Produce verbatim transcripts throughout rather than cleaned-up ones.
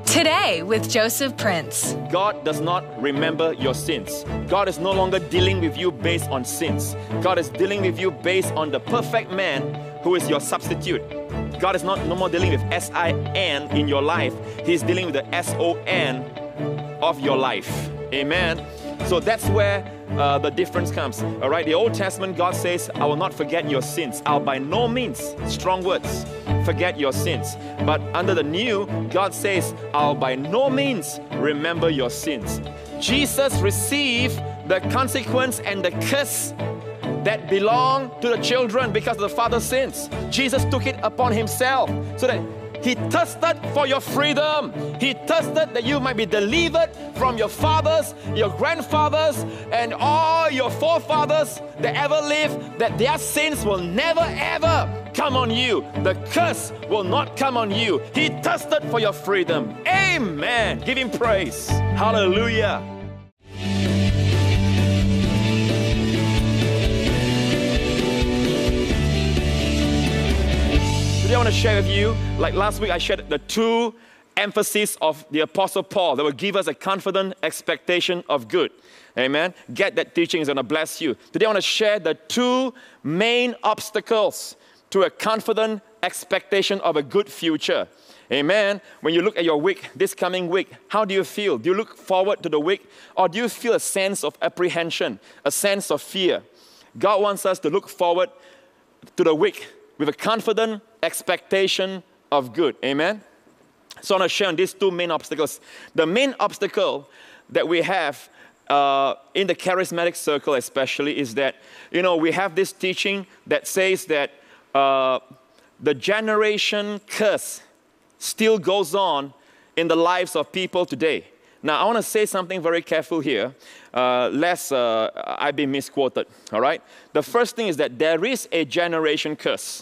Today with Joseph Prince. God does not remember your sins. God is no longer dealing with you based on sins. God is dealing with you based on the perfect man who is your substitute. God is not no more dealing with S I N in your life. He's dealing with the S O N of your life. Amen. So that's where uh, the difference comes. All right. The Old Testament, God says, I will not forget your sins. I'll by no means, strong words, forget your sins. But under the New, God says, I'll by no means remember your sins. Jesus received the consequence and the curse that belong to the children because of the father's sins. Jesus took it upon himself so that he thirsted for your freedom. He thirsted that you might be delivered from your fathers, your grandfathers, and all your forefathers that ever lived, that their sins will never ever come on you. The curse will not come on you. He thirsted for your freedom. Amen. Give him praise. Hallelujah. Today I want to share with you, like last week I shared the two emphases of the Apostle Paul that will give us a confident expectation of good. Amen. Get that teaching, is going to bless you. Today I want to share the two main obstacles to a confident expectation of a good future. Amen. When you look at your week, this coming week, how do you feel? Do you look forward to the week, or do you feel a sense of apprehension, a sense of fear? God wants us to look forward to the week with a confident expectation of good. Amen? So I want to share on these two main obstacles. The main obstacle that we have uh, in the charismatic circle especially is that, you know, we have this teaching that says that uh, the generation curse still goes on in the lives of people today. Now, I want to say something very careful here, uh, lest uh, I be misquoted, all right? The first thing is that there is a generation curse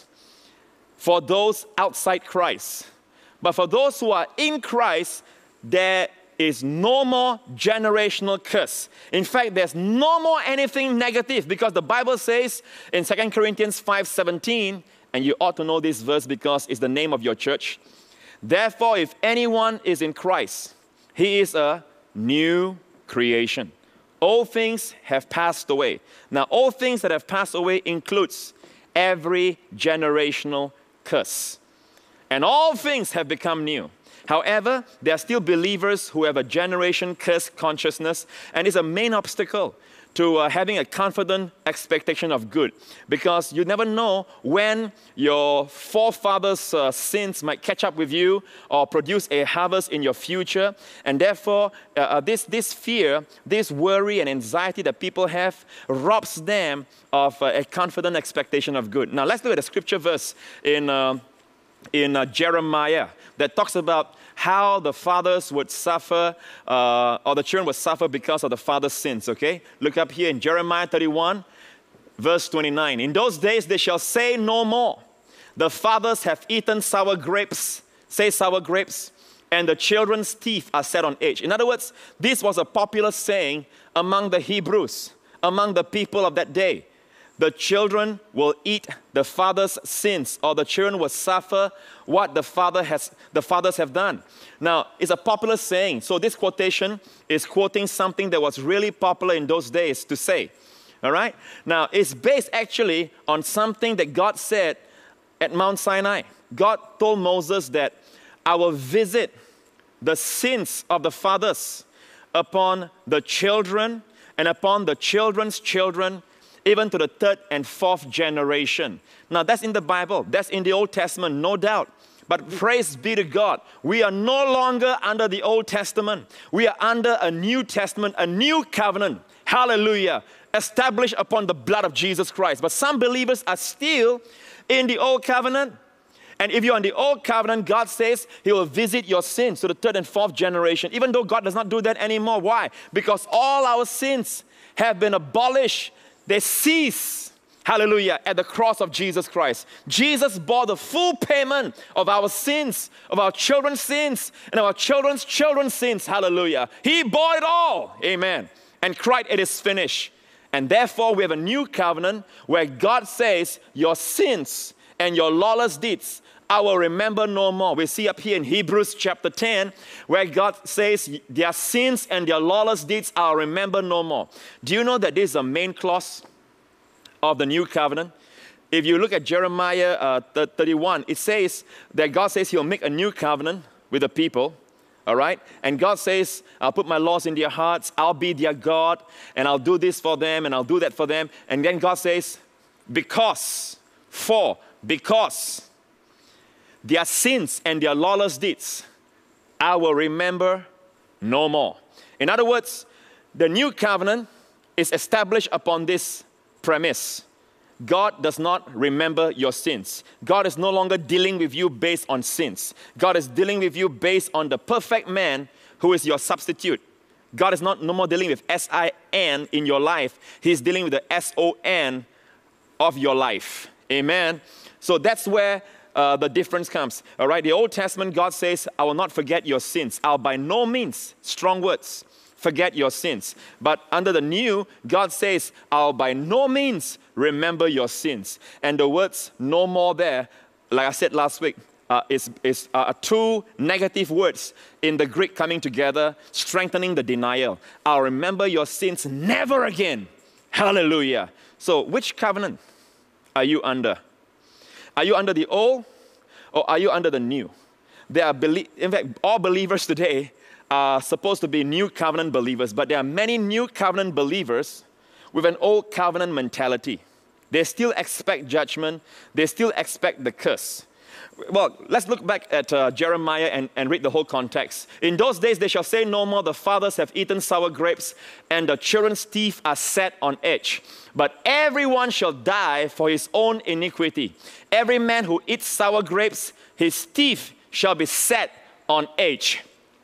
for those outside Christ. But for those who are in Christ, there is no more generational curse. In fact, there's no more anything negative, because the Bible says in Second Corinthians five seventeen, and you ought to know this verse because it's the name of your church. Therefore, if anyone is in Christ, he is a new creation. All things have passed away. Now, all things that have passed away includes every generational curse. And all things have become new. However, there are still believers who have a generation curse consciousness, and it's a main obstacle to uh, having a confident expectation of good, because you never know when your forefathers' uh, sins might catch up with you or produce a harvest in your future. And therefore, uh, uh, this, this fear, this worry and anxiety that people have robs them of uh, a confident expectation of good. Now, let's look at a scripture verse in, uh, in uh, Jeremiah that talks about how the fathers would suffer, uh, or the children would suffer because of the father's sins, okay? Look up here in Jeremiah thirty-one, verse twenty-nine. In those days they shall say no more, the fathers have eaten sour grapes, say sour grapes, and the children's teeth are set on edge. In other words, this was a popular saying among the Hebrews, among the people of that day. The children will eat the father's sins, or the children will suffer what the father has, the fathers have done. Now, it's a popular saying. So this quotation is quoting something that was really popular in those days to say. All right? Now, it's based actually on something that God said at Mount Sinai. God told Moses that I will visit the sins of the fathers upon the children and upon the children's children, even to the third and fourth generation. Now, that's in the Bible. That's in the Old Testament, no doubt. But praise be to God, we are no longer under the Old Testament. We are under a New Testament, a new covenant. Hallelujah. Established upon the blood of Jesus Christ. But some believers are still in the Old Covenant. And if you're in the Old Covenant, God says He will visit your sins to the third and fourth generation, even though God does not do that anymore. Why? Because all our sins have been abolished. They cease, hallelujah, at the cross of Jesus Christ. Jesus bore the full payment of our sins, of our children's sins, and our children's children's sins, hallelujah. He bore it all, amen, and cried, it is finished. And therefore, we have a new covenant where God says, your sins and your lawless deeds I will remember no more. We see up here in Hebrews chapter ten, where God says, their sins and their lawless deeds I'll remember no more. Do you know that this is a main clause of the new covenant? If you look at Jeremiah uh, thirty-one, it says that God says he'll make a new covenant with the people. All right? And God says, I'll put my laws in their hearts, I'll be their God, and I'll do this for them, and I'll do that for them. And then God says, because, for, because their sins and their lawless deeds, I will remember no more. In other words, the new covenant is established upon this premise. God does not remember your sins. God is no longer dealing with you based on sins. God is dealing with you based on the perfect man who is your substitute. God is not no more dealing with S I N in your life. He's dealing with the S O N of your life. Amen. So that's where uh, the difference comes. All right. The Old Testament, God says, I will not forget your sins. I'll by no means, strong words, forget your sins. But under the new, God says, I'll by no means remember your sins. And the words no more there, like I said last week, uh, is, is uh, two negative words in the Greek coming together, strengthening the denial. I'll remember your sins never again. Hallelujah. So which covenant are you under? Are you under the old or are you under the new? There are, belie- in fact, all believers today are supposed to be new covenant believers, but there are many new covenant believers with an old covenant mentality. They still expect judgment. They still expect the curse. Well, let's look back at uh, Jeremiah and, and read the whole context. In those days they shall say no more, the fathers have eaten sour grapes, and the children's teeth are set on edge. But everyone shall die for his own iniquity. Every man who eats sour grapes, his teeth shall be set on edge.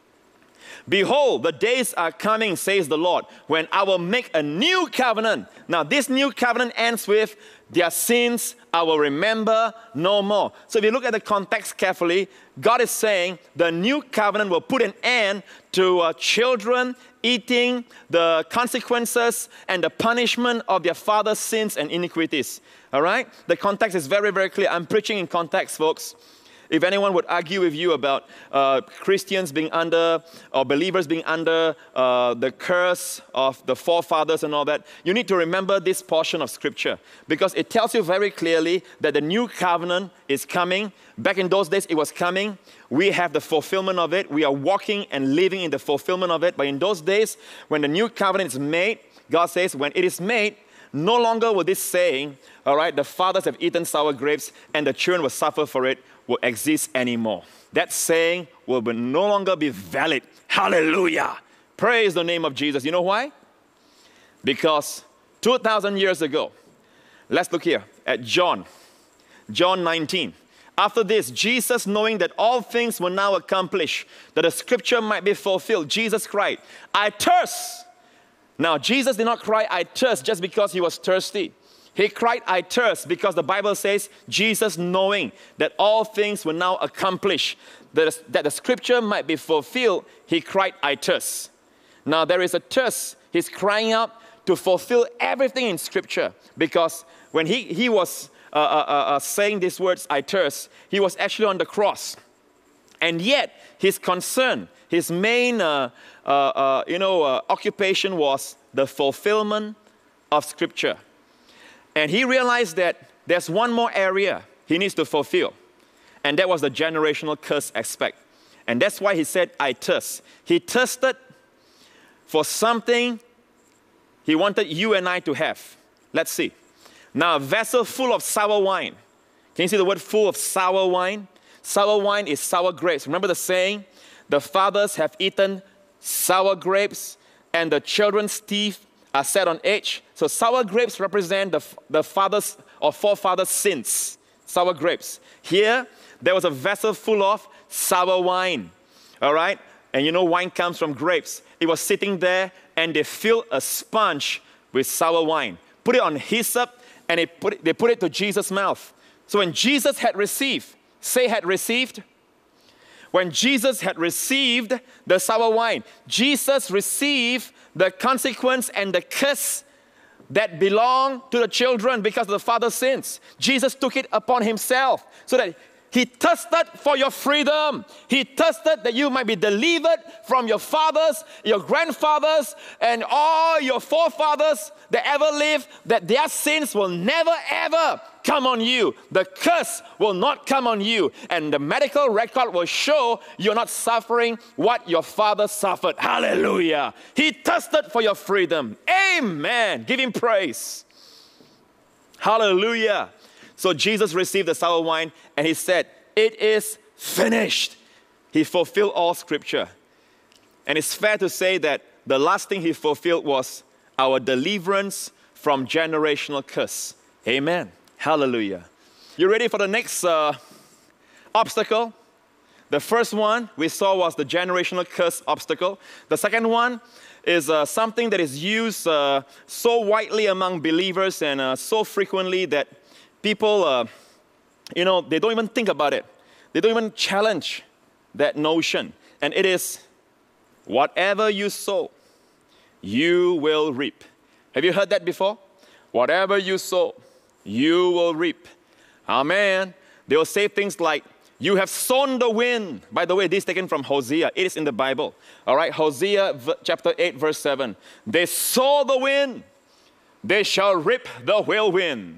Behold, the days are coming, says the Lord, when I will make a new covenant. Now, this new covenant ends with, their sins I will remember no more. So if you look at the context carefully, God is saying the new covenant will put an end to uh, children eating the consequences and the punishment of their father's sins and iniquities. All right? The context is very, very clear. I'm preaching in context, folks. If anyone would argue with you about uh, Christians being under, or believers being under uh, the curse of the forefathers and all that, you need to remember this portion of Scripture, because it tells you very clearly that the new covenant is coming. Back in those days, it was coming. We have the fulfillment of it. We are walking and living in the fulfillment of it. But in those days, when the new covenant is made, God says, when it is made, no longer will this saying, all right, the fathers have eaten sour grapes and the children will suffer for it, will exist anymore. That saying will be no longer be valid. Hallelujah. Praise the name of Jesus. You know why? Because two thousand years ago, let's look here at John, John nineteen. After this, Jesus, knowing that all things were now accomplished, that the scripture might be fulfilled, Jesus cried, I thirst. Now, Jesus did not cry, I thirst, just because he was thirsty. He cried, I thirst, because the Bible says, Jesus, knowing that all things were now accomplished, that, that the scripture might be fulfilled, he cried, I thirst. Now, there is a thirst. He's crying out to fulfill everything in scripture, because when he, he was uh, uh, uh, saying these words, I thirst, he was actually on the cross. And yet, his concern, his main uh, uh, uh, you know, uh, occupation was the fulfillment of scripture. And he realized that there's one more area he needs to fulfill. And that was the generational curse aspect. And that's why he said, I thirst. He thirsted for something he wanted you and I to have. Let's see. Now, a vessel full of sour wine. Can you see the word full of sour wine? Sour wine is sour grapes. Remember the saying? The fathers have eaten sour grapes, and the children's teeth are set on edge. So sour grapes represent the, the fathers or forefathers' sins. Sour grapes. Here, there was a vessel full of sour wine. All right? And you know wine comes from grapes. It was sitting there, and they filled a sponge with sour wine. Put it on hyssop, and it put it, they put it to Jesus' mouth. So when Jesus had received, say had received, when Jesus had received the sour wine, Jesus received the consequence and the curse that belonged to the children because of the father's sins. Jesus took it upon himself so that He thirsted for your freedom. He thirsted that you might be delivered from your fathers, your grandfathers, and all your forefathers that ever lived, that their sins will never ever come on you. The curse will not come on you. And the medical record will show you're not suffering what your father suffered. Hallelujah. He thirsted for your freedom. Amen. Give him praise. Hallelujah. So Jesus received the sour wine and he said, it is finished. He fulfilled all scripture. And it's fair to say that the last thing he fulfilled was our deliverance from generational curse. Amen. Hallelujah. You ready for the next uh, obstacle? The first one we saw was the generational curse obstacle. The second one is uh, something that is used uh, so widely among believers and uh, so frequently that people, uh, you know, they don't even think about it. They don't even challenge that notion. And it is, whatever you sow, you will reap. Have you heard that before? Whatever you sow, you will reap. Amen. They will say things like, you have sown the wind. By the way, this is taken from Hosea. It is in the Bible. All right, Hosea chapter eight, verse seven. They sow the wind, they shall reap the whirlwind.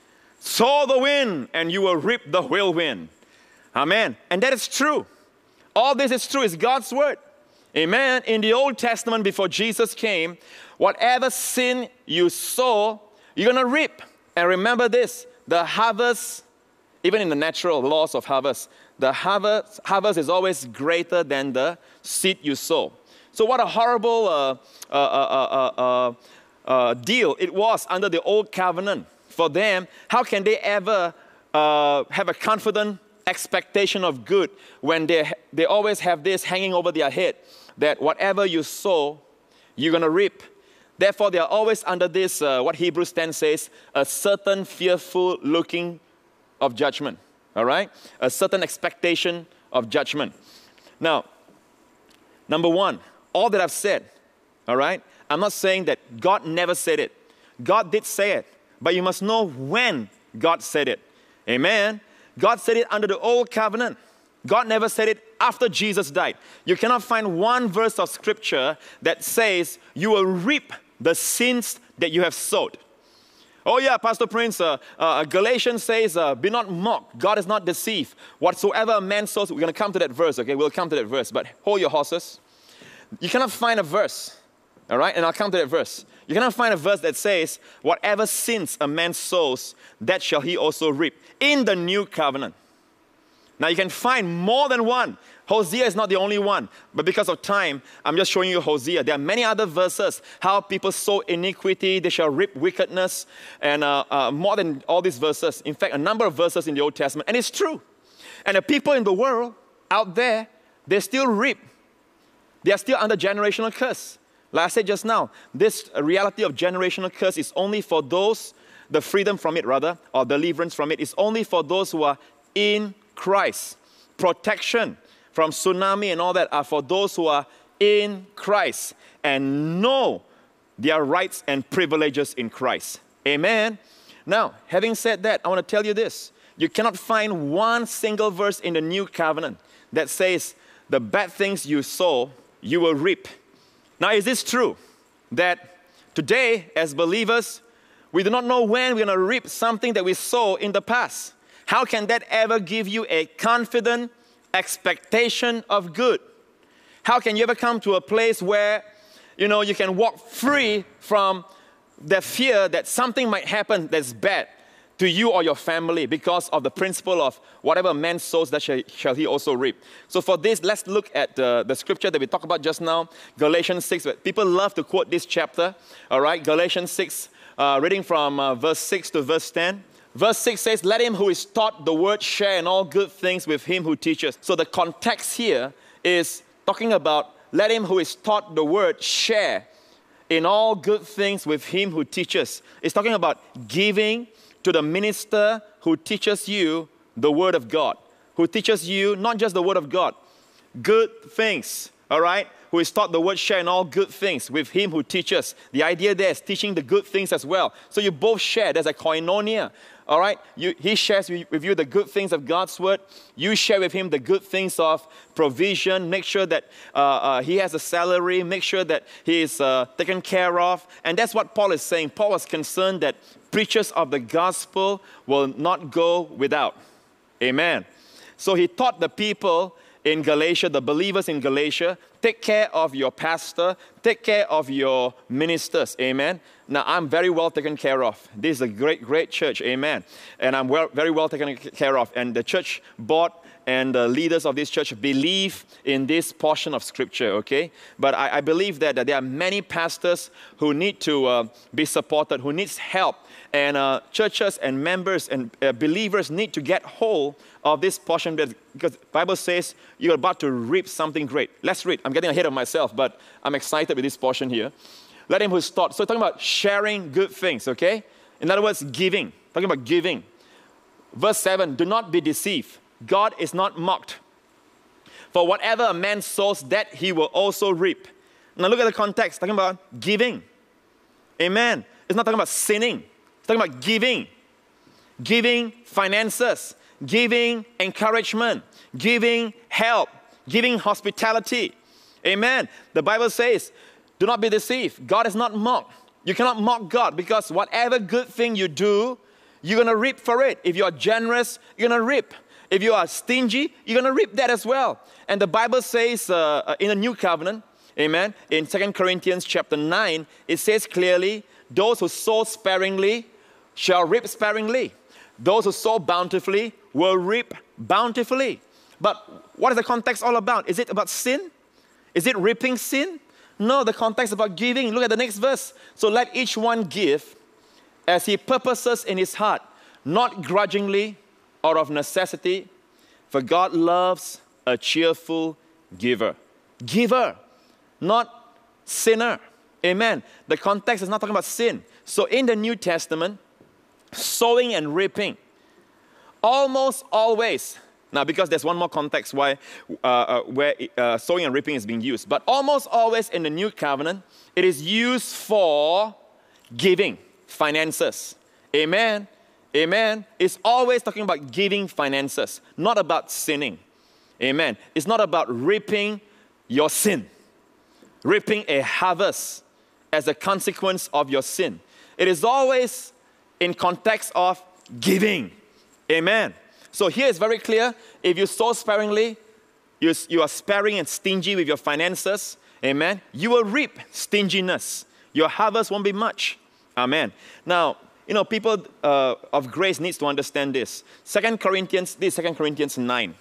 Sow the wind, and you will reap the whirlwind. Amen. And that is true. All this is true. It's God's word. Amen. In the Old Testament, before Jesus came, whatever sin you sow, you're going to reap. And remember this, the harvest, even in the natural laws of harvest, the harvest, harvest is always greater than the seed you sow. So what a horrible uh, uh, uh, uh, uh, uh, deal it was under the Old Covenant. For them, how can they ever uh, have a confident expectation of good when they, they always have this hanging over their head, that whatever you sow, you're going to reap. Therefore, they are always under this, uh, what Hebrews ten says, a certain fearful looking of judgment. All right? A certain expectation of judgment. Now, number one, all that I've said, all right, I'm not saying that God never said it. God did say it. But you must know when God said it. Amen. God said it under the Old Covenant. God never said it after Jesus died. You cannot find one verse of scripture that says you will reap the sins that you have sowed. Oh yeah, Pastor Prince, uh, uh, Galatians says, uh, be not mocked. God is not deceived. Whatsoever a man sows, we're going to come to that verse, okay? We'll come to that verse, but hold your horses. You cannot find a verse, all right? And I'll come to that verse. You cannot find a verse that says, whatever sins a man sows, that shall he also reap in the new covenant. Now you can find more than one. Hosea is not the only one, but because of time, I'm just showing you Hosea. There are many other verses, how people sow iniquity, they shall reap wickedness, and uh, uh, more than all these verses. In fact, a number of verses in the Old Testament, and it's true. And the people in the world out there, they still reap. They are still under generational curse. Like I said just now, this reality of generational curse is only for those, the freedom from it rather, or deliverance from it, is only for those who are in Christ. Protection from tsunami and all that are for those who are in Christ and know their rights and privileges in Christ. Amen. Now, having said that, I want to tell you this. You cannot find one single verse in the New Covenant that says the bad things you sow, you will reap. Now, is this true? That today, as believers, we do not know when we're going to reap something that we sow in the past. How can that ever give you a confident expectation of good? How can you ever come to a place where, you know, you can walk free from the fear that something might happen that's bad to you or your family because of the principle of whatever man sows, that shall, shall he also reap. So for this, let's look at uh, the scripture that we talked about just now, Galatians six. People love to quote this chapter, all right? Galatians six, uh, reading from uh, verse six to verse ten. Verse six says, let him who is taught the word share in all good things with him who teaches. So the context here is talking about let him who is taught the word share in all good things with him who teaches. It's talking about giving to the minister who teaches you the word of God, who teaches you not just the word of God, good things, all right? Who is taught the word share in all good things with him who teaches. The idea there is teaching the good things as well. So you both share. There's a koinonia. All right? You, he shares with you the good things of God's word. You share with him the good things of provision. Make sure that uh, uh, he has a salary. Make sure that he is uh, taken care of. And that's what Paul is saying. Paul was concerned that preachers of the gospel will not go without. Amen. So he taught the people in Galatia, the believers in Galatia, take care of your pastor, take care of your ministers, amen. Now, I'm very well taken care of. This is a great, great church, amen. And I'm well, very well taken care of. And the church board and the leaders of this church believe in this portion of Scripture, okay? But I, I believe that, that there are many pastors who need to uh, be supported, who needs help. And uh, churches and members and uh, believers need to get hold of this portion because the Bible says you're about to reap something great. Let's read. I'm getting ahead of myself, but I'm excited with this portion here. Let him who's taught. So we're talking about sharing good things, okay? In other words, giving. Talking about giving. Verse seven, do not be deceived. God is not mocked. For whatever a man sows, that he will also reap. Now look at the context. Talking about giving. Amen. It's not talking about sinning. It's talking about giving. Giving finances. Giving encouragement. Giving help. Giving hospitality. Amen. The Bible says, do not be deceived. God is not mocked. You cannot mock God because whatever good thing you do, you're going to reap for it. If you're generous, you're going to reap. If you are stingy, you're going to reap that as well. And the Bible says uh, in the New Covenant, amen, in Second Corinthians chapter nine, it says clearly, those who sow sparingly shall reap sparingly. Those who sow bountifully will reap bountifully. But what is the context all about? Is it about sin? Is it reaping sin? No, the context is about giving. Look at the next verse. So let each one give as he purposes in his heart, not grudgingly or of necessity, for God loves a cheerful giver. Giver, not sinner. Amen. The context is not talking about sin. So in the New Testament, sowing and reaping, almost always, now because there's one more context why, uh, uh, where uh, sowing and reaping is being used, but almost always in the New Covenant, it is used for giving, finances. Amen. Amen. It's always talking about giving finances, not about sinning. Amen. It's not about reaping your sin, reaping a harvest as a consequence of your sin. It is always in context of giving. Amen. So here it's very clear. If you sow sparingly, you, you are sparing and stingy with your finances. Amen. You will reap stinginess. Your harvest won't be much. Amen. Now, you know, people uh, of grace needs to understand this. Second Corinthians, this is Second Corinthians nine.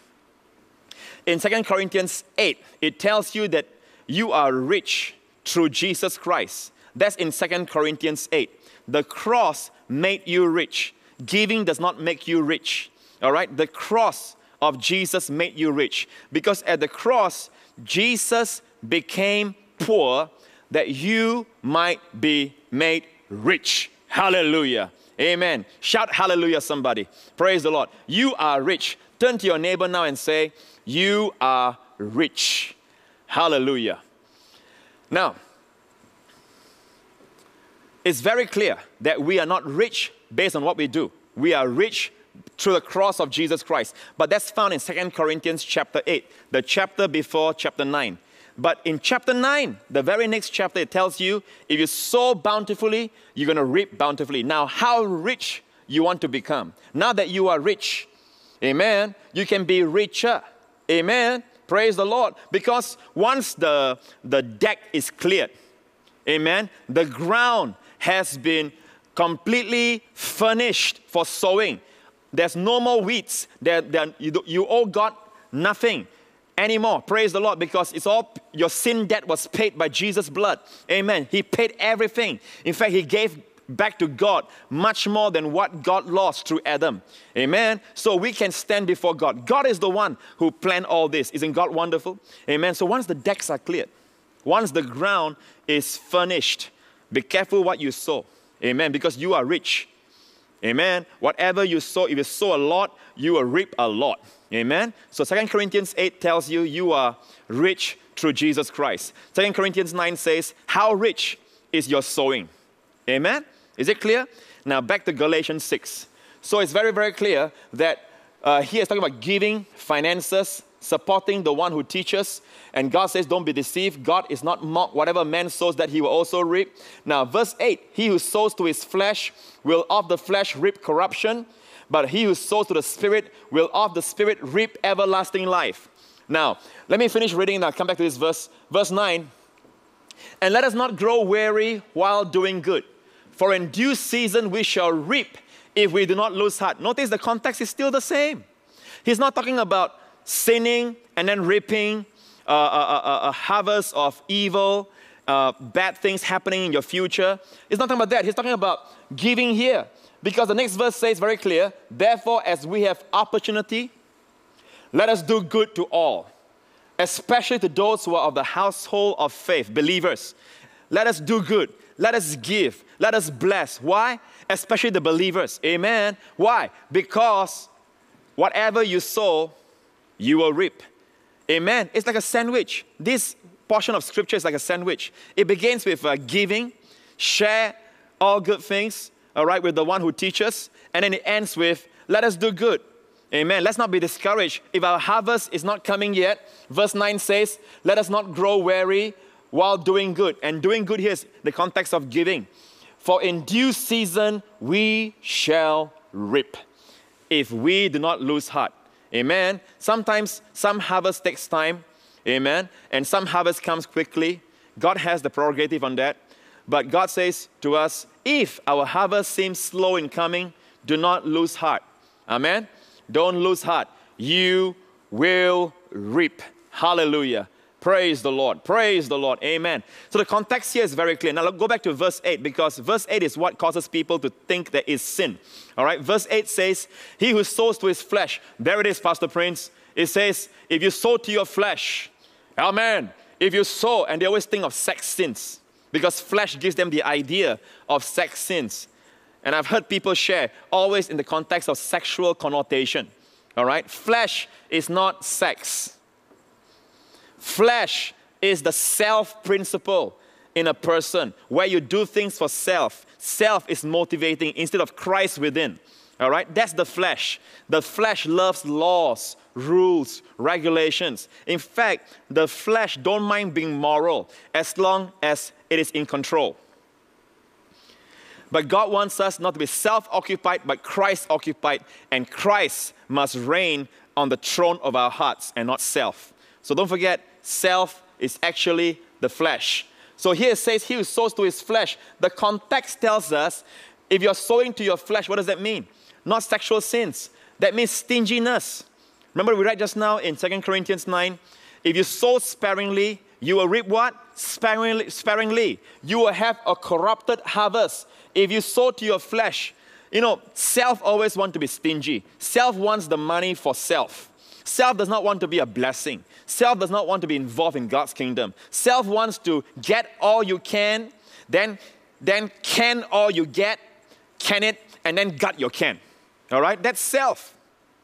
In Second Corinthians eight, it tells you that you are rich through Jesus Christ. That's in Second Corinthians eight. The cross made you rich. Giving does not make you rich. All right? The cross of Jesus made you rich. Because at the cross, Jesus became poor that you might be made rich. Hallelujah. Amen. Shout hallelujah, somebody. Praise the Lord. You are rich. Turn to your neighbor now and say, you are rich. Hallelujah. Now, it's very clear that we are not rich based on what we do. We are rich through the cross of Jesus Christ. But that's found in Second Corinthians chapter eight, the chapter before chapter nine. But in chapter nine, the very next chapter, it tells you, if you sow bountifully, you're going to reap bountifully. Now, how rich you want to become. Now that you are rich, amen, you can be richer. Amen. Praise the Lord. Because once the, the deck is cleared, amen, the ground has been completely furnished for sowing. There's no more weeds. There, there, you, you owe God nothing anymore. Praise the Lord, because it's all, your sin debt was paid by Jesus' blood. Amen. He paid everything. In fact, he gave back to God much more than what God lost through Adam. Amen. So we can stand before God. God is the one who planned all this. Isn't God wonderful? Amen. So once the decks are cleared, once the ground is furnished, be careful what you sow. Amen. Because you are rich. Amen. Whatever you sow, if you sow a lot, you will reap a lot. Amen. So Second Corinthians eight tells you you are rich through Jesus Christ. Second Corinthians nine says, how rich is your sowing? Amen. Is it clear? Now back to Galatians six. So it's very, very clear that uh, here it's talking about giving, finances, supporting the one who teaches. And God says, don't be deceived. God is not mocked. Whatever man sows, that he will also reap. Now, verse eight, he who sows to his flesh will of the flesh reap corruption, but he who sows to the Spirit will of the Spirit reap everlasting life. Now, let me finish reading and I'll come back to this verse. Verse nine, and let us not grow weary while doing good, for in due season we shall reap if we do not lose heart. Notice the context is still the same. He's not talking about sinning and then reaping uh, a, a, a harvest of evil, uh, bad things happening in your future. He's not talking about that. He's talking about giving here. Because the next verse says very clear, therefore as we have opportunity, let us do good to all, especially to those who are of the household of faith, believers. Let us do good. Let us give. Let us bless. Why? Especially the believers. Amen. Why? Because whatever you sow, you will reap. Amen. It's like a sandwich. This portion of scripture is like a sandwich. It begins with uh, giving, share all good things, all right, with the one who teaches. And then it ends with, let us do good. Amen. Let's not be discouraged. If our harvest is not coming yet, verse nine says, let us not grow weary while doing good. And doing good here is the context of giving. For in due season we shall reap, if we do not lose heart. Amen. Sometimes some harvest takes time. Amen. And some harvest comes quickly. God has the prerogative on that. But God says to us, if our harvest seems slow in coming, do not lose heart. Amen. Don't lose heart. You will reap. Hallelujah. Praise the Lord. Praise the Lord. Amen. So the context here is very clear. Now let's go back to verse eight, because verse eight is what causes people to think there is sin. All right. Verse eight says, he who sows to his flesh. There it is, Pastor Prince. It says, if you sow to your flesh. Amen. If you sow, and they always think of sex sins, because flesh gives them the idea of sex sins. And I've heard people share, always in the context of sexual connotation. All right? Flesh is not sex. Flesh is the self principle in a person, where you do things for self. Self is motivating instead of Christ within. All right? That's the flesh. The flesh loves laws, rules, regulations. In fact, the flesh don't mind being moral as long as it is in control. But God wants us not to be self-occupied, but Christ-occupied. And Christ must reign on the throne of our hearts and not self. So don't forget, self is actually the flesh. So here it says, he who sows to his flesh. The context tells us, if you're sowing to your flesh, what does that mean? Not sexual sins. That means stinginess. Remember we read just now in Second Corinthians nine, if you sow sparingly, you will reap what? Sparingly, sparingly. You will have a corrupted harvest. If you sow to your flesh, you know, self always wants to be stingy. Self wants the money for self. Self does not want to be a blessing. Self does not want to be involved in God's kingdom. Self wants to get all you can, then, then can all you get, can it, and then gut your can. All right? That's self.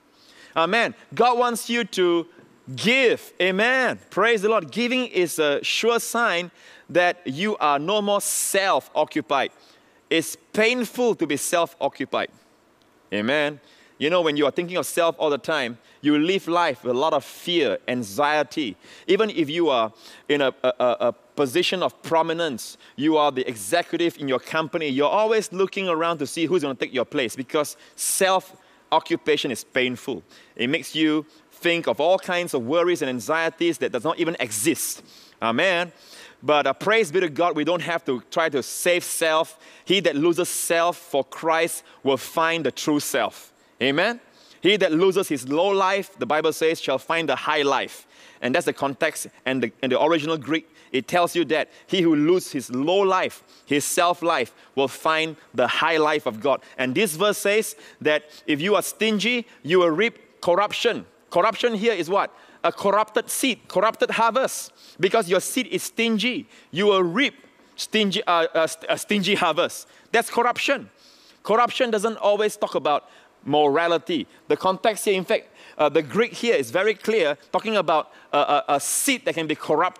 Amen. God wants you to give. Amen. Praise the Lord. Giving is a sure sign that you are no more self-occupied. It's painful to be self-occupied. Amen. You know, when you are thinking of self all the time, you live life with a lot of fear, anxiety. Even if you are in a, a, a position of prominence, you are the executive in your company, you're always looking around to see who's going to take your place, because self-occupation is painful. It makes you think of all kinds of worries and anxieties that does not even exist. Amen. But uh, praise be to God, we don't have to try to save self. He that loses self for Christ will find the true self. Amen. He that loses his low life, the Bible says, shall find the high life. And that's the context and the, and the original Greek. It tells you that he who loses his low life, his self-life, will find the high life of God. And this verse says that if you are stingy, you will reap corruption. Corruption here is what? A corrupted seed, corrupted harvest. Because your seed is stingy, you will reap stingy, uh, uh, a stingy harvest. That's corruption. Corruption doesn't always talk about morality. The context here, in fact, uh, the Greek here is very clear, talking about a, a, a seed that can be corrupted,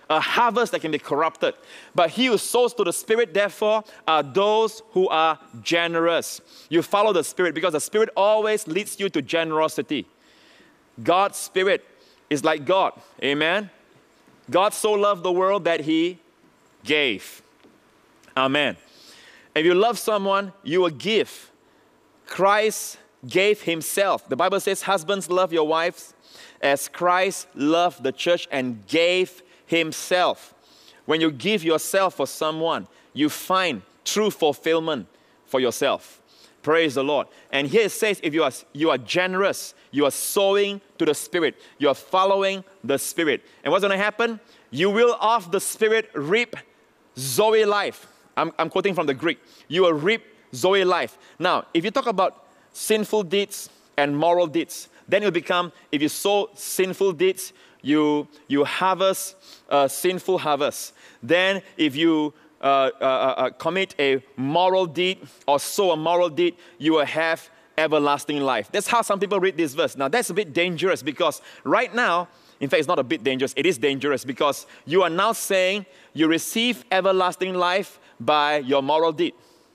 a harvest that can be corrupted. But he who sows to the Spirit, therefore, are those who are generous. You follow the Spirit because the Spirit always leads you to generosity. God's Spirit is like God. Amen? God so loved the world that he gave. Amen. If you love someone, you will give. Christ gave himself. The Bible says, husbands, love your wives as Christ loved the church and gave himself. When you give yourself for someone, you find true fulfillment for yourself. Praise the Lord. And here it says, if you are, you are generous, you are sowing to the Spirit, you are following the Spirit. And what's going to happen? You will of the Spirit reap Zoe life. I'm, I'm quoting from the Greek. You will reap Zoe life. Now, if you talk about sinful deeds and moral deeds, then it will become, if you sow sinful deeds, you, you harvest a sinful harvest. Then if you uh, uh, uh, commit a moral deed or sow a moral deed, you will have everlasting life. That's how some people read this verse. Now, that's a bit dangerous because right now, in fact, it's not a bit dangerous. It is dangerous because you are now saying you receive everlasting life by your moral deed.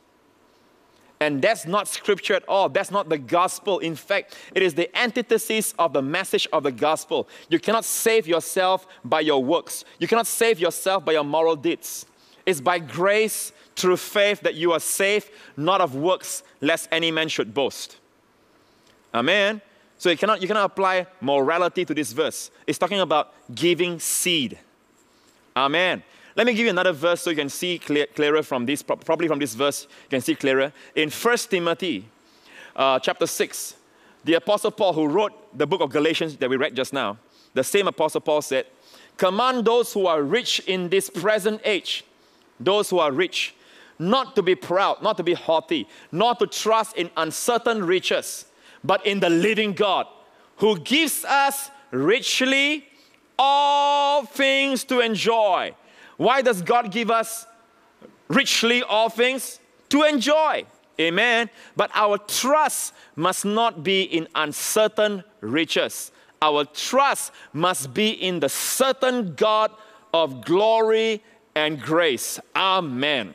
And that's not scripture at all. That's not the gospel. In fact, it is the antithesis of the message of the gospel. You cannot save yourself by your works. You cannot save yourself by your moral deeds. It's by grace through faith that you are saved, not of works, lest any man should boast. Amen. So you cannot, you cannot apply morality to this verse. It's talking about giving seed. Amen. Let me give you another verse so you can see clear, clearer from this, probably from this verse, you can see clearer. In First Timothy uh, chapter six, the Apostle Paul, who wrote the book of Galatians that we read just now, the same Apostle Paul said, command those who are rich in this present age, those who are rich, not to be proud, not to be haughty, not to trust in uncertain riches, but in the living God, who gives us richly all things to enjoy. Why does God give us richly all things? To enjoy. Amen. But our trust must not be in uncertain riches. Our trust must be in the certain God of glory and grace. Amen.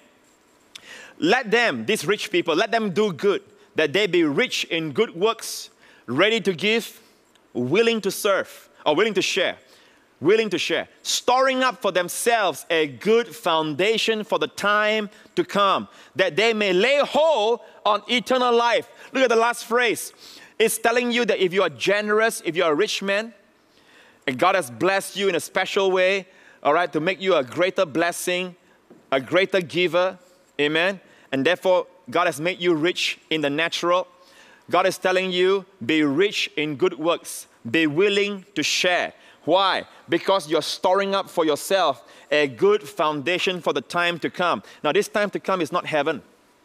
Let them, these rich people, let them do good, that they be rich in good works, ready to give, willing to serve, or willing to share. Willing to share, storing up for themselves a good foundation for the time to come, that they may lay hold on eternal life. Look at the last phrase. It's telling you that if you are generous, if you are a rich man, and God has blessed you in a special way, all right, to make you a greater blessing, a greater giver, amen, and therefore God has made you rich in the natural. God is telling you, be rich in good works, be willing to share. Why? Because you're storing up for yourself a good foundation for the time to come. Now, this time to come is not heaven.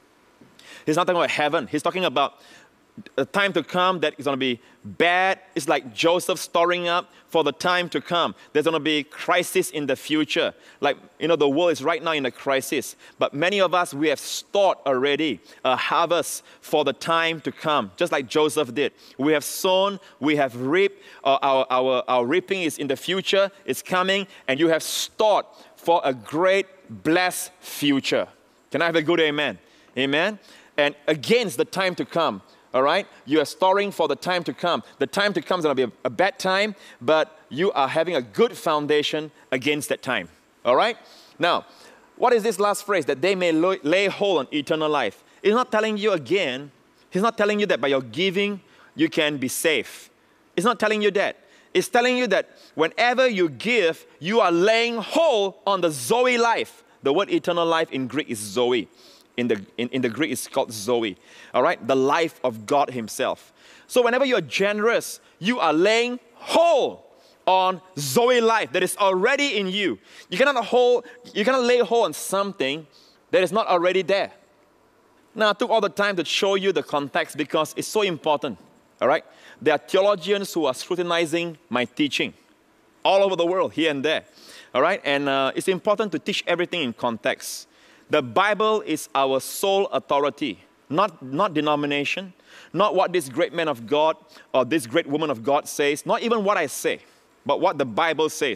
He's not talking about heaven. He's talking about the time to come that is going to be bad. It's like Joseph storing up for the time to come. There's going to be crisis in the future. Like, you know, the world is right now in a crisis. But many of us, we have stored already a harvest for the time to come, just like Joseph did. We have sown, we have reaped. Uh, our, our, our reaping is in the future. It's coming. And you have stored for a great, blessed future. Can I have a good amen? Amen? And against the time to come. All right? You are storing for the time to come. The time to come is going to be a, a bad time, but you are having a good foundation against that time. All right? Now, what is this last phrase? That they may lo- lay hold on eternal life. He's not telling you again, he's not telling you that by your giving, you can be safe. It's not telling you that. It's telling you that whenever you give, you are laying hold on the Zoe life. The word eternal life in Greek is Zoe. In the, in, in the Greek, it's called Zoe. All right? The life of God himself. So whenever you're generous, you are laying hold on Zoe life that is already in you. You cannot hold, you cannot lay hold on something that is not already there. Now, I took all the time to show you the context because it's so important. All right? There are theologians who are scrutinizing my teaching all over the world, here and there. All right? And uh, it's important to teach everything in context. The Bible is our sole authority, not, not denomination, not what this great man of God or this great woman of God says, not even what I say, but what the Bible says.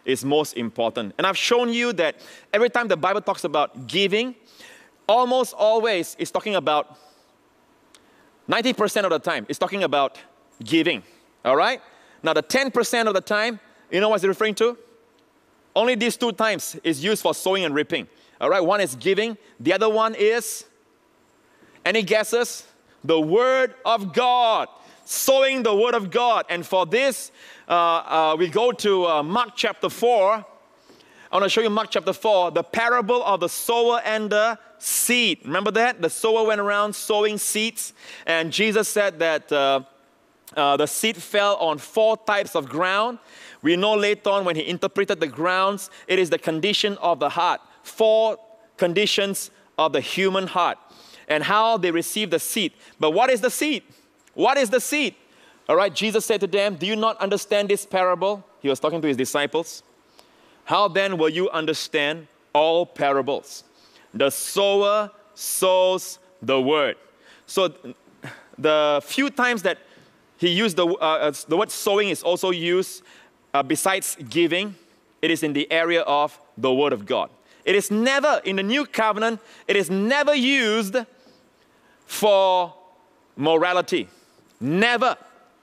is most important. And I've shown you that every time the Bible talks about giving, almost always it's talking about, ninety percent of the time, it's talking about giving. All right? Now the ten percent of the time, you know what it's referring to? Only these two times is used for sowing and reaping. All right? One is giving. The other one is, any guesses? The Word of God. Sowing the Word of God. And for this, uh, uh, we go to uh, Mark chapter four. I want to show you Mark chapter four, the parable of the sower and the seed. Remember that? The sower went around sowing seeds. And Jesus said that uh, uh, the seed fell on four types of ground. We know later on when he interpreted the grounds, it is the condition of the heart. Four conditions of the human heart. And how they receive the seed. But what is the seed? What is the seed? All right, Jesus said to them, do you not understand this parable? He was talking to his disciples. How then will you understand all parables? The sower sows the word. So the few times that he used the, uh, the word sowing is also used uh, besides giving, it is in the area of the word of God. It is never, in the new covenant, it is never used for morality. Never.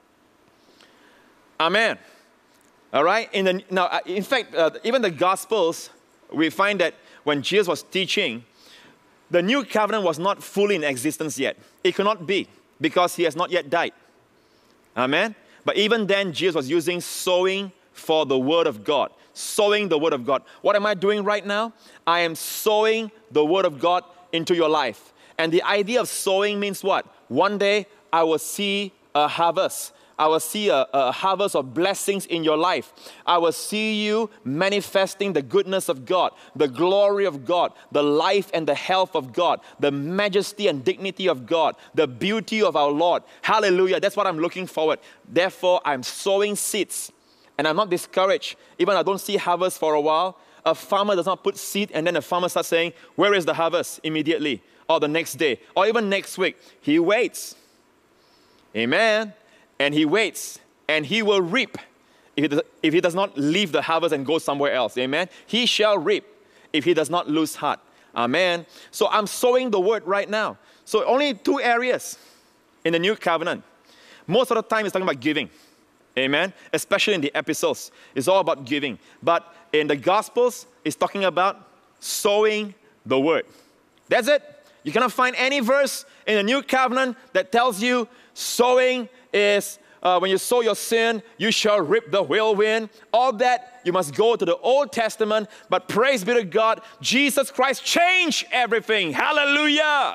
Amen. All right? In the, now, in fact, uh, even the Gospels, we find that when Jesus was teaching, the new covenant was not fully in existence yet. It could not be because he has not yet died. Amen? But even then, Jesus was using sowing for the word of God. Sowing the word of God. What am I doing right now? I am sowing the word of God into your life. And the idea of sowing means what? One day I will see a harvest. I will see a, a harvest of blessings in your life. I will see you manifesting the goodness of God, the glory of God, the life and the health of God, the majesty and dignity of God, the beauty of our Lord. Hallelujah. That's what I'm looking forward. Therefore, I'm sowing seeds. And I'm not discouraged. Even I don't see harvest for a while. A farmer does not put seed and then the farmer starts saying, where is the harvest? Immediately. Or the next day. Or even next week. He waits. Amen. And he waits. And he will reap. If he, does, if he does not leave the harvest and go somewhere else. Amen. He shall reap if he does not lose heart. Amen. So I'm sowing the word right now. So only two areas in the new covenant. Most of the time it's talking about giving. Amen. Especially in the epistles. It's all about giving. But in the Gospels, it's talking about sowing the word. That's it. You cannot find any verse in the New Covenant that tells you sowing is, uh, when you sow your sin, you shall reap the whirlwind. All that, you must go to the Old Testament. But praise be to God, Jesus Christ changed everything. Hallelujah.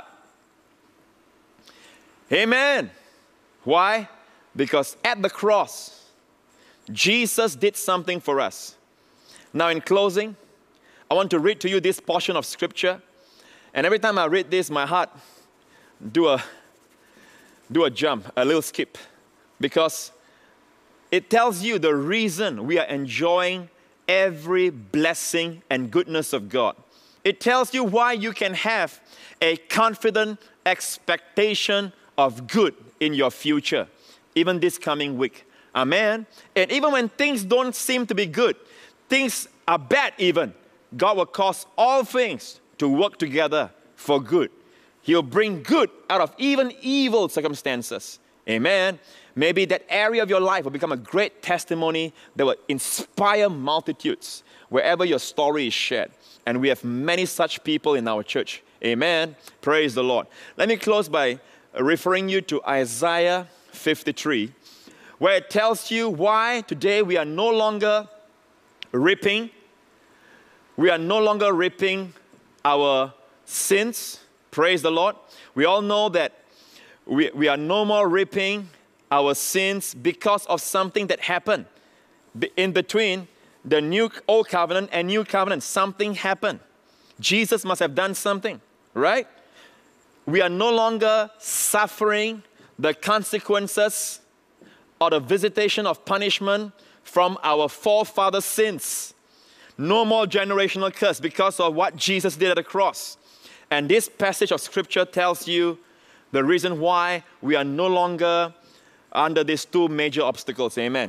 Amen. Why? Because at the cross, Jesus did something for us. Now in closing, I want to read to you this portion of scripture. And every time I read this, my heart do a, do a jump, a little skip. Because it tells you the reason we are enjoying every blessing and goodness of God. It tells you why you can have a confident expectation of good in your future. Even this coming week. Amen. And even when things don't seem to be good, things are bad even, God will cause all things to work together for good. He'll bring good out of even evil circumstances. Amen. Maybe that area of your life will become a great testimony that will inspire multitudes wherever your story is shared. And we have many such people in our church. Amen. Praise the Lord. Let me close by referring you to Isaiah fifty-three, where it tells you why today we are no longer reaping. We are no longer reaping our sins. Praise the Lord. We all know that we, we are no more reaping our sins because of something that happened. In between the new old covenant and new covenant, something happened. Jesus must have done something, right? We are no longer suffering the consequences or the visitation of punishment from our forefathers' sins. No more generational curse because of what Jesus did at the cross. And this passage of scripture tells you the reason why we are no longer under these two major obstacles. Amen.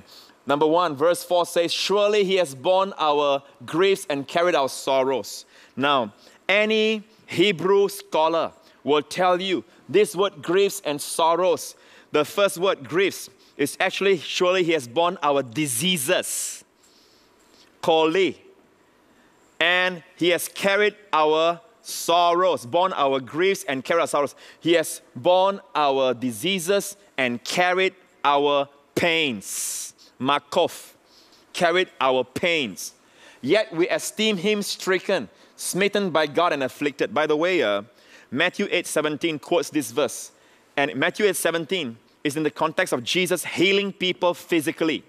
Number one, verse four says, surely he has borne our griefs and carried our sorrows. Now, any Hebrew scholar will tell you this word griefs and sorrows, the first word griefs, is actually surely he has borne our diseases, koli, and he has carried our sorrows, borne our griefs and carried our sorrows. He has borne our diseases and carried our pains. Makov, carried our pains. Yet we esteem him stricken, smitten by God and afflicted. By the way, uh, Matthew eight seventeen quotes this verse. And Matthew eight seventeen is in the context of Jesus healing people physically.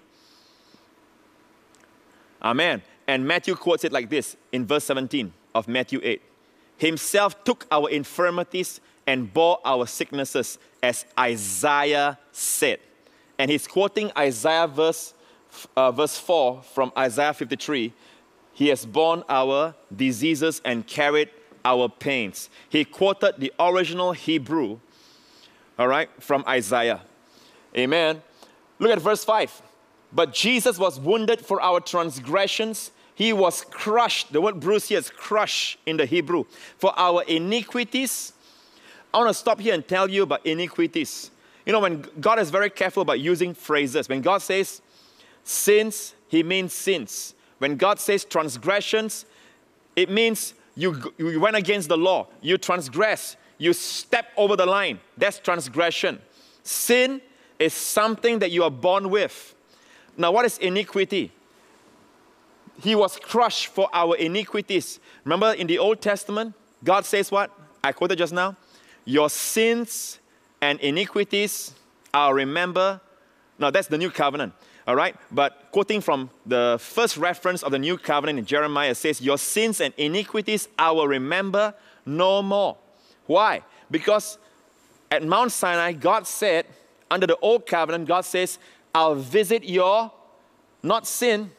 Amen. And Matthew quotes it like this in verse seventeen of Matthew eight. Himself took our infirmities and bore our sicknesses, as Isaiah said. And he's quoting Isaiah verse, uh, verse four from Isaiah fifty-three. He has borne our diseases and carried our pains. He quoted the original Hebrew, all right, from Isaiah. Amen. Look at verse five. But Jesus was wounded for our transgressions. He was crushed. The word bruise here is crush in the Hebrew. For our iniquities. I want to stop here and tell you about iniquities. You know, when God is very careful about using phrases. When God says sins, he means sins. When God says transgressions, it means you, you went against the law. You transgress. You step over the line. That's transgression. Sin is something that you are born with. Now, what is iniquity? He was crushed for our iniquities. Remember in the Old Testament, God says what? I quoted just now. Your sins and iniquities I'll remember. Now, that's the New Covenant, all right? But quoting from the first reference of the New Covenant in Jeremiah, says, your sins and iniquities I will remember no more. Why? Because at Mount Sinai, God said, under the Old Covenant, God says, I'll visit your, not sin,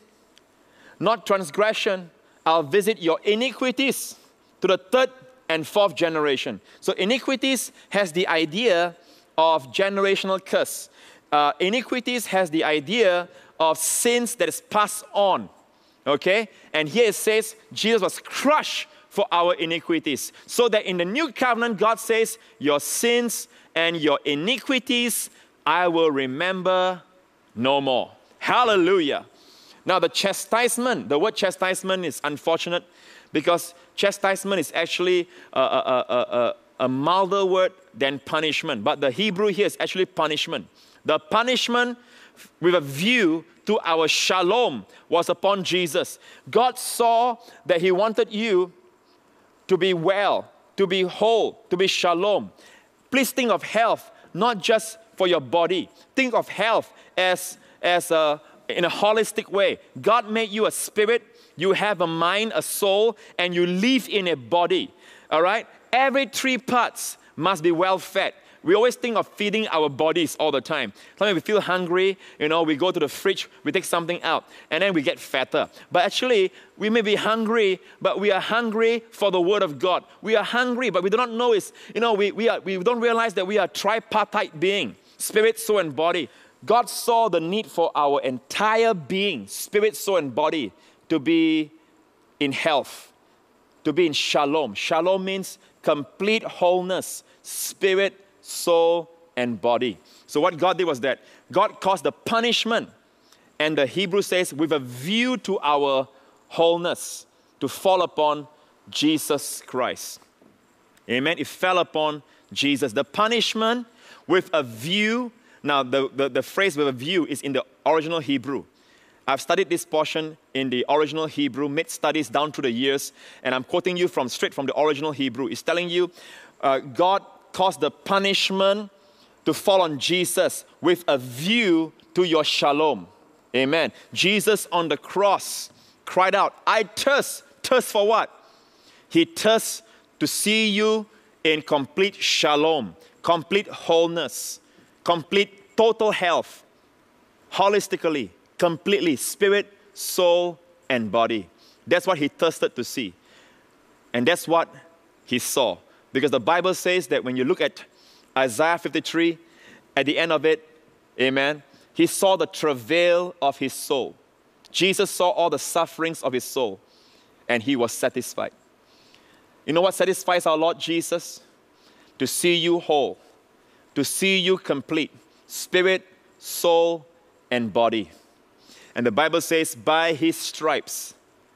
not transgression, I'll visit your iniquities to the third and fourth generation. So iniquities has the idea of generational curse. Uh, iniquities has the idea of sins that is passed on. Okay? And here it says, Jesus was crushed for our iniquities. So that in the New Covenant, God says, your sins and your iniquities I will remember no more. Hallelujah. Now the chastisement, the word chastisement is unfortunate because chastisement is actually a, a, a, a, a milder word than punishment. But the Hebrew here is actually punishment. The punishment with a view to our shalom was upon Jesus. God saw that he wanted you to be well, to be whole, to be shalom. Please think of health, not just for your body. Think of health as, as a, in a holistic way. God made you a spirit, you have a mind, a soul, and you live in a body. All right? Every three parts must be well fed. We always think of feeding our bodies all the time. Sometimes we feel hungry, you know, we go to the fridge, we take something out, and then we get fatter. But actually, we may be hungry, but we are hungry for the Word of God. We are hungry, but we do not know it's, you know, we, we, are, we don't realize that we are a tripartite being, spirit, soul, and body. God saw the need for our entire being, spirit, soul, and body, to be in health, to be in shalom. Shalom means complete wholeness, spirit, soul, and body. So what God did was that God caused the punishment, and the Hebrew says, with a view to our wholeness, to fall upon Jesus Christ. Amen. It fell upon Jesus. The punishment with a view. Now, the, the, the phrase with a view is in the original Hebrew. I've studied this portion in the original Hebrew, made studies down through the years, and I'm quoting you from straight from the original Hebrew. It's telling you uh, God caused the punishment to fall on Jesus with a view to your shalom. Amen. Jesus on the cross cried out, I thirst. Thirst for what? He thirsts to see you in complete shalom, complete wholeness, complete total health, holistically, completely, spirit, soul, and body. That's what he thirsted to see. And that's what he saw. Because the Bible says that when you look at Isaiah fifty-three, at the end of it, amen, he saw the travail of his soul. Jesus saw all the sufferings of his soul, and he was satisfied. You know what satisfies our Lord Jesus? To see you whole, to see you complete, spirit, soul, and body. And the Bible says, by his stripes,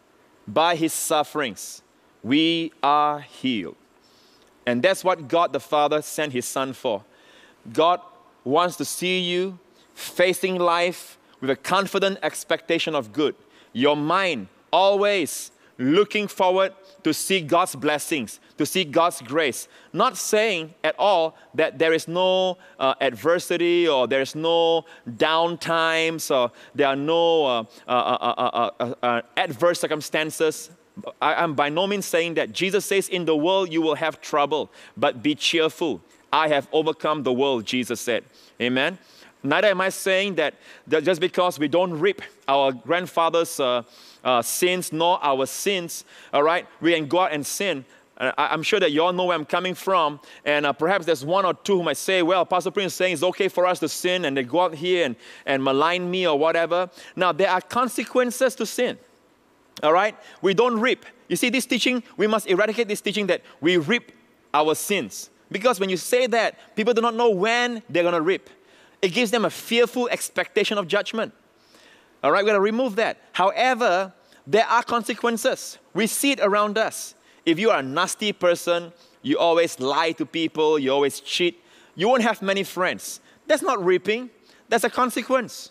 by his sufferings, we are healed. And that's what God the Father sent his Son for. God wants to see you facing life with a confident expectation of good. Your mind always looking forward to see God's blessings, to see God's grace. Not saying at all that there is no uh, adversity or there is no down times or there are no uh, uh, uh, uh, uh, adverse circumstances. I am by no means saying that. Jesus says, in the world you will have trouble, but be cheerful. I have overcome the world, Jesus said. Amen. Neither am I saying that, that just because we don't reap our grandfather's uh, uh, sins nor our sins, all right, we can go out and sin. Uh, I, I'm sure that you all know where I'm coming from. And uh, perhaps there's one or two who might say, well, Pastor Prince is saying it's okay for us to sin, and they go out here and, and malign me or whatever. Now, there are consequences to sin. All right? We don't reap. You see, this teaching, we must eradicate this teaching that we reap our sins. Because when you say that, people do not know when they're going to reap. It gives them a fearful expectation of judgment. All right, we're going to remove that. However, there are consequences. We see it around us. If you are a nasty person, you always lie to people, you always cheat, you won't have many friends. That's not reaping. That's a consequence.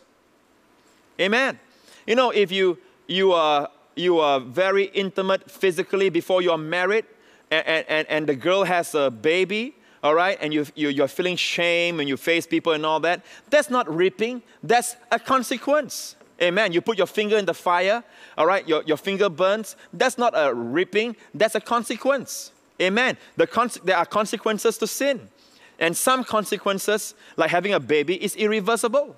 Amen. You know, if you, you, are, you are very intimate physically before you're married, and, and, and the girl has a baby, all right, and you, you, you're feeling shame and you face people and all that, that's not reaping, that's a consequence. Amen. You put your finger in the fire, all right, your, your finger burns, that's not a reaping, that's a consequence. Amen. The con- there are consequences to sin. And some consequences, like having a baby, is irreversible.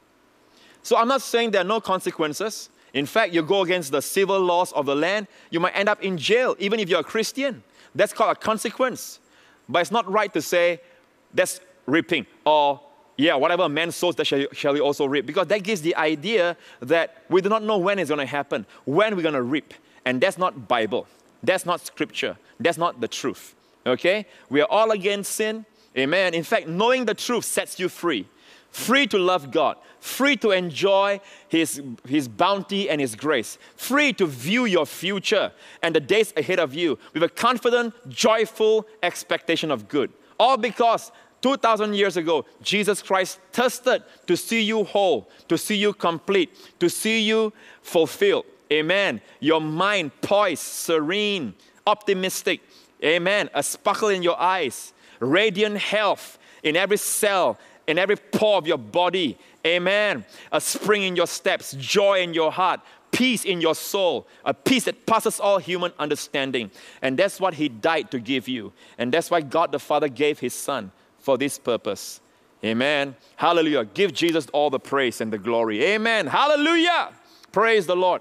So I'm not saying there are no consequences. In fact, you go against the civil laws of the land, you might end up in jail, even if you're a Christian. That's called a consequence. But it's not right to say, that's reaping, or, yeah, whatever a man sows, that shall, shall he also reap. Because that gives the idea that we do not know when it's going to happen, when we're going to reap. And that's not Bible. That's not Scripture. That's not the truth. Okay? We are all against sin. Amen. In fact, knowing the truth sets you free. Free to love God. Free to enjoy His, His bounty and His grace. Free to view your future and the days ahead of you with a confident, joyful expectation of good. All because two thousand years ago, Jesus Christ thirsted to see you whole, to see you complete, to see you fulfilled. Amen. Your mind poised, serene, optimistic. Amen. A sparkle in your eyes. Radiant health in every cell, in every pore of your body. Amen. A spring in your steps, joy in your heart, peace in your soul, a peace that passes all human understanding. And that's what He died to give you. And that's why God the Father gave His Son for this purpose. Amen. Hallelujah. Give Jesus all the praise and the glory. Amen. Hallelujah. Praise the Lord.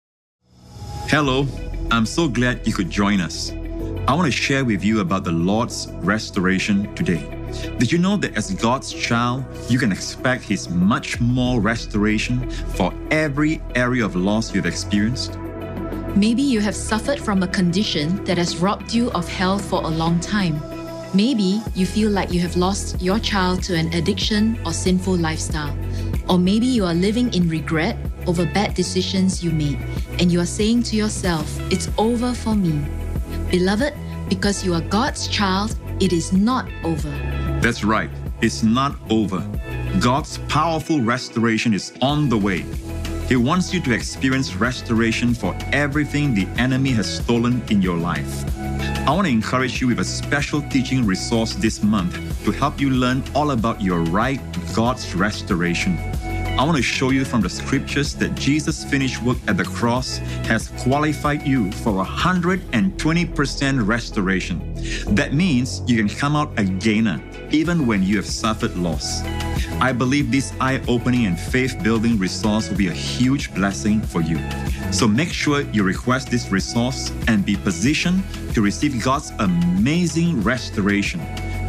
Hello. I'm so glad you could join us. I want to share with you about the Lord's restoration today. Did you know that as God's child, you can expect His much more restoration for every area of loss you've experienced? Maybe you have suffered from a condition that has robbed you of health for a long time. Maybe you feel like you have lost your child to an addiction or sinful lifestyle. Or maybe you are living in regret over bad decisions you made, and you are saying to yourself, it's over for me. Beloved, because you are God's child, it is not over. That's right. It's not over. God's powerful restoration is on the way. He wants you to experience restoration for everything the enemy has stolen in your life. I want to encourage you with a special teaching resource this month to help you learn all about your right to God's restoration. I want to show you from the scriptures that Jesus' finished work at the cross has qualified you for one hundred twenty percent restoration. That means you can come out a gainer even when you have suffered loss. I believe this eye-opening and faith-building resource will be a huge blessing for you. So make sure you request this resource and be positioned to receive God's amazing restoration.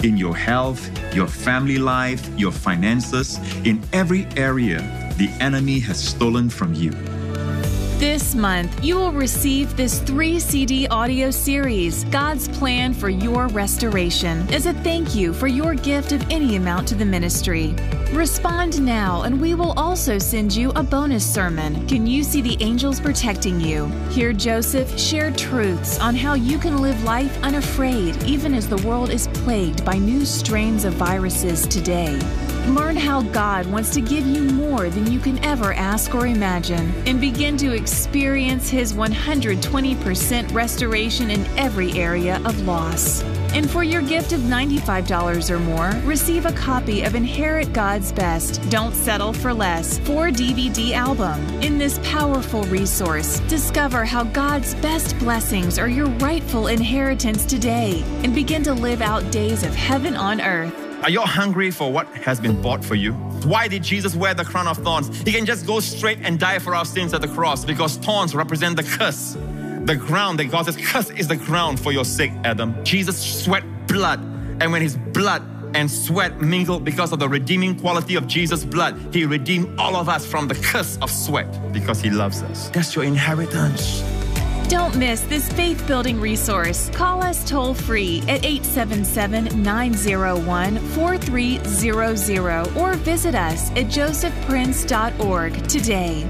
in your health, your family life, your finances, in every area the enemy has stolen from you. This month, you will receive this three C D audio series, God's Plan for Your Restoration, as a thank you for your gift of any amount to the ministry. Respond now, and we will also send you a bonus sermon, Can You See the Angels Protecting You? Hear Joseph share truths on how you can live life unafraid, even as the world is plagued by new strains of viruses today. Learn how God wants to give you more than you can ever ask or imagine, and begin to experience His one hundred twenty percent restoration in every area of loss. And for your gift of ninety-five dollars or more, receive a copy of Inherit God's Best, Don't Settle for Less, four D V D album. In this powerful resource, discover how God's best blessings are your rightful inheritance today, and begin to live out days of heaven on earth. Are you hungry for what has been bought for you? Why did Jesus wear the crown of thorns? He can just go straight and die for our sins at the cross, because thorns represent the curse. The ground that God says, curse is the ground for your sake, Adam. Jesus sweat blood, and when his blood and sweat mingled because of the redeeming quality of Jesus' blood, he redeemed all of us from the curse of sweat because he loves us. That's your inheritance. Don't miss this faith-building resource. Call us toll-free at eight seven seven, nine zero one, four three zero zero or visit us at joseph prince dot org today.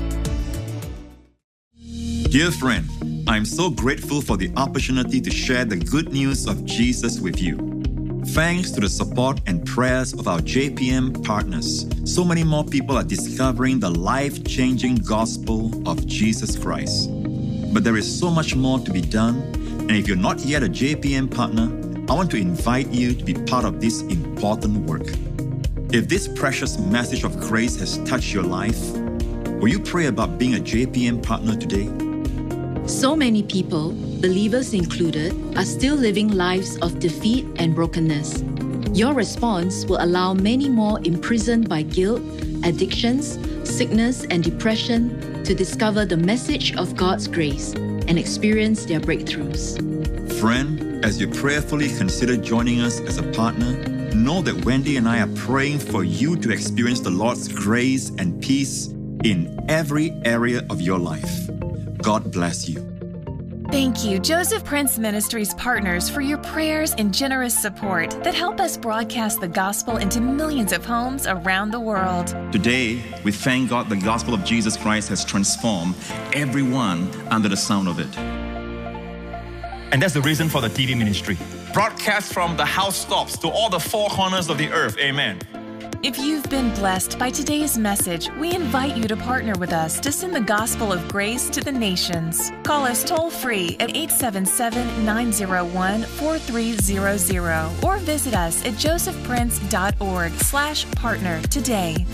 Dear friend, I'm so grateful for the opportunity to share the good news of Jesus with you. Thanks to the support and prayers of our J P M partners, so many more people are discovering the life-changing gospel of Jesus Christ. But there is so much more to be done, and if you're not yet a J P M partner, I want to invite you to be part of this important work. If this precious message of grace has touched your life, will you pray about being a J P M partner today? So many people, believers included, are still living lives of defeat and brokenness. Your response will allow many more imprisoned by guilt, addictions, sickness, and depression to discover the message of God's grace and experience their breakthroughs. Friend, as you prayerfully consider joining us as a partner, know that Wendy and I are praying for you to experience the Lord's grace and peace in every area of your life. God bless you. Thank you, Joseph Prince Ministries partners, for your prayers and generous support that help us broadcast the gospel into millions of homes around the world. Today, we thank God the gospel of Jesus Christ has transformed everyone under the sound of it. And that's the reason for the T V ministry. Broadcast from the housetops to all the four corners of the earth. Amen. If you've been blessed by today's message, we invite you to partner with us to send the gospel of grace to the nations. Call us toll-free at eight seven seven, nine zero one, four three zero zero or visit us at joseph prince dot org slash partner today.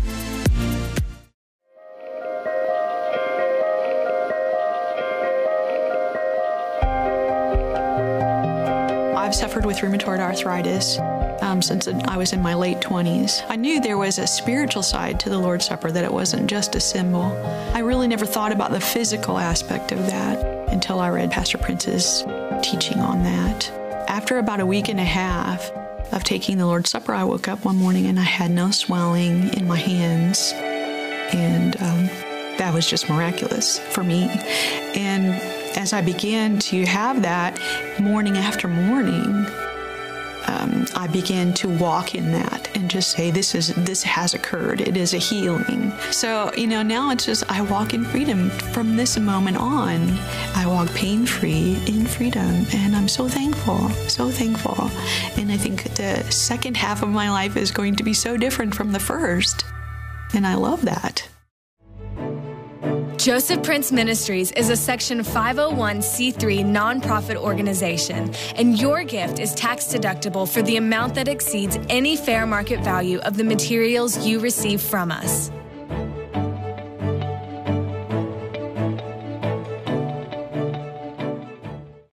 I've suffered with rheumatoid arthritis um, since I was in my late twenties. I knew there was a spiritual side to the Lord's Supper, that it wasn't just a symbol. I really never thought about the physical aspect of that until I read Pastor Prince's teaching on that. After about a week and a half of taking the Lord's Supper, I woke up one morning and I had no swelling in my hands. And um, that was just miraculous for me. And as I began to have that morning after morning, um, I began to walk in that and just say, this is this has occurred. It is a healing. So, you know, now it's just, I walk in freedom from this moment on. I walk pain-free in freedom, and I'm so thankful, so thankful. And I think the second half of my life is going to be so different from the first, and I love that. Joseph Prince Ministries is a Section five oh one c three nonprofit organization, and your gift is tax deductible for the amount that exceeds any fair market value of the materials you receive from us.